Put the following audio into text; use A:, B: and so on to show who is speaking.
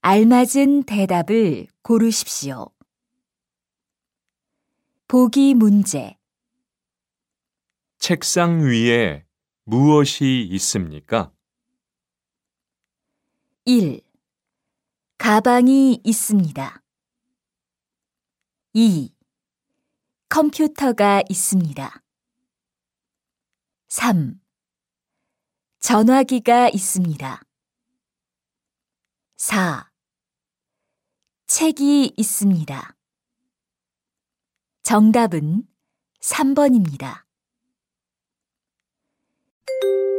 A: 알맞은 대답을 고르십시오. 보기 문제.
B: 책상 위에 무엇이 있습니까?
A: 1. 가방이 있습니다. 2. 컴퓨터가 있습니다. 3. 전화기가 있습니다. 4. 책이 있습니다. 정답은 3번입니다.